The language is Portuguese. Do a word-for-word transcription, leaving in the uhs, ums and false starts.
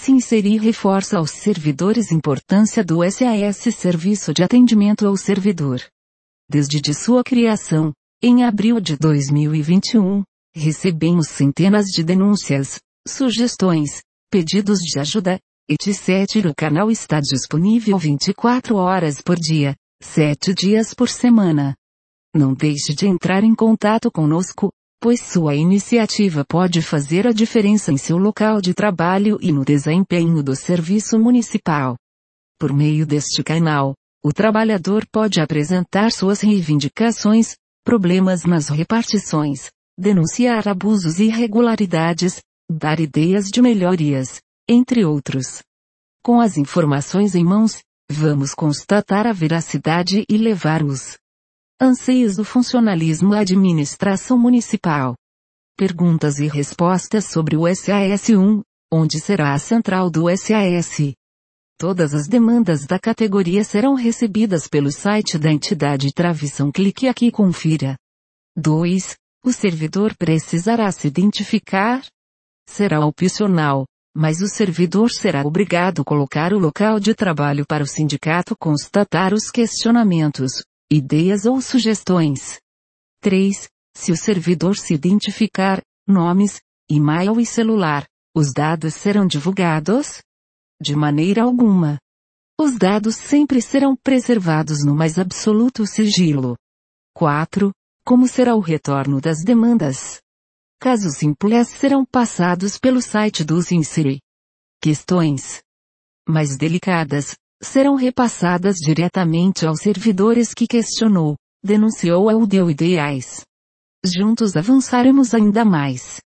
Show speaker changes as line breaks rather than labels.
Sinceri reforça aos servidores a importância do S A S Serviço de Atendimento ao Servidor. Desde de sua criação, em abril de dois mil e vinte e um, recebemos centenas de denúncias, sugestões, pedidos de ajuda, etcétera. O canal está disponível vinte e quatro horas por dia, sete dias por semana. Não deixe de entrar em contato conosco, pois sua iniciativa pode fazer a diferença em seu local de trabalho e no desempenho do serviço municipal. Por meio deste canal, o trabalhador pode apresentar suas reivindicações, problemas nas repartições, denunciar abusos e irregularidades, dar ideias de melhorias, entre outros. Com as informações em mãos, vamos constatar a veracidade e levar os anseios do funcionalismo à administração municipal. Perguntas e respostas sobre o S A S um, onde será a central do S A S. Todas as demandas da categoria serão recebidas pelo site da entidade Travessão. Clique aqui e confira. dois. O servidor precisará se identificar? Será opcional, mas o servidor será obrigado a colocar o local de trabalho para o sindicato constatar os questionamentos, ideias ou sugestões. três. Se o servidor se identificar, nomes, e-mail e celular, os dados serão divulgados? De maneira alguma. Os dados sempre serão preservados no mais absoluto sigilo. quatro. Como será o retorno das demandas? Casos simples serão passados pelo site do Sinceri. Questões mais delicadas serão repassadas diretamente aos servidores que questionou, denunciou ou deu ideias. Juntos avançaremos ainda mais.